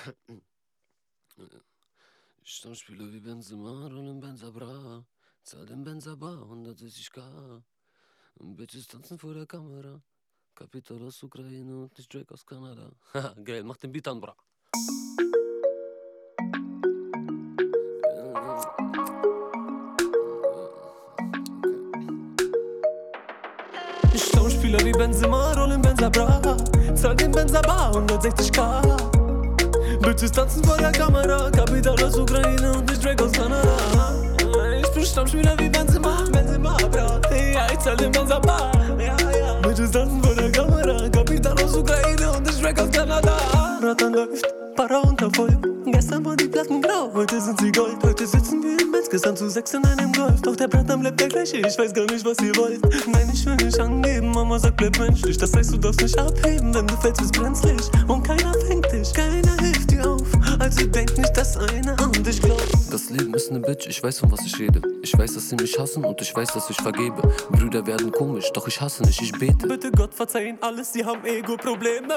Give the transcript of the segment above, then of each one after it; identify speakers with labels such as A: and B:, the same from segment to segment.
A: Stammspieler wie Benzema, rollen Benza Bra, zahl den Benza Bar, 160k. Bitches tanzen vor der Kamera, Kapital aus Ukraine und nicht Drake aus Kanada. Haha, geil, mach den Beat an, bra. Stammspieler wie Benzema, rollen Benza Bra, zahl den Benza Bar, 160k. Bitches tanzen vor der Kamera, Kapital aus Ukraine und nicht Drake aus Kanada. Ich bin Stammspieler wie Benzema, Benzema, bra. Ja, ich zahl den Benza Bar. Bitches tanzen vor der Kamera, Kapital aus Ukraine und nicht Drake aus Kanada. Bratan läuft, Para unter Feuer. Gestern waren die Platten grau, heute sind sie Gold. Heute sitzen wir im Benz, gestern zu 6 in einem Golf. Doch der Bratan bleibt der gleiche, ich weiß gar nicht, was ihr wollt. Nein, ich will nicht angeben, Mama sagt, bleib menschlich. Das heißt, du darfst nicht abheben, wenn du fällst, bist brenzlig. Und keiner fängt dich, keiner hilft dir auf. Also denk nicht, dass einer an dich glaubt. Das Leben ist ne Bitch, ich weiß, von was ich rede. Ich weiß, dass sie mich hassen und ich weiß, dass ich vergebe. Brüder werden komisch, doch ich hasse nicht, ich bete. Bitte Gott, verzeih ihnen alles, sie haben Ego-Probleme.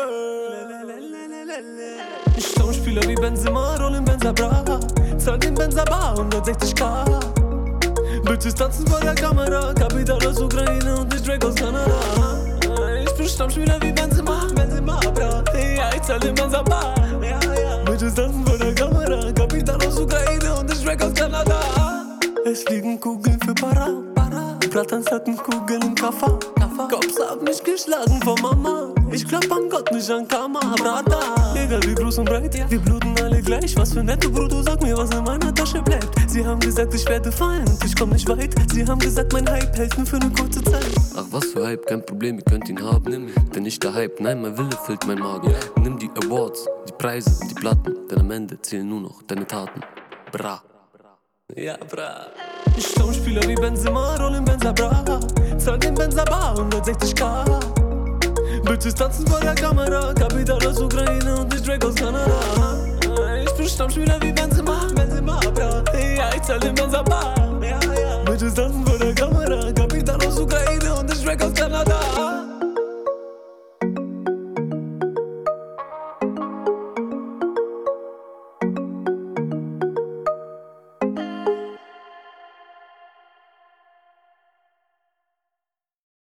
A: Stammspieler wie Benzema, rollen Benza Bra, zahl den Benza Bar, 160k. Bitches tanzen vor der Kamera, Kapital aus Ukraine und nicht Drake aus Kanada. Ich bin Stammspieler wie Benzema, Benzema, bra. Ja, ich zahl den Benza Bar. Bitches tanzen vor der Kamera, Kapital aus Ukraine und nicht Drake aus Kanada. Es fliegen Kugeln für Para. Bratans hatten Kugeln im Kaffer. Cops haben mich geschlagen von Mama. Ich glaub an Gott, nicht an Karma, Brata. Egal wie groß und breit, wir bluten alle gleich. Was für netto Bruder, sag mir, was in meiner Tasche bleibt. Sie haben gesagt, ich werde fallen und ich komm nicht weit. Sie haben gesagt, mein Hype hält nur für eine kurze Zeit. Ach was für Hype, kein Problem, ihr könnt ihn haben. Denn nicht der Hype, nein, mein Wille füllt mein Magen. Nimm die Awards, die Preise und die Platten. Denn am Ende zählen nur noch deine Taten. Bra. Ja, bra. Stammspieler wie Benzema, rollen Benza Bra, zahl den Benza Bar, 160k. Bitches tanzen vor der Kamera, Kapital aus Ukraine und nicht Drake aus Kanada. Ich bin Stammspieler wie Benzema, Benzema, bra. Ja, ich zahl den Benza Bar. Bitches tanzen vor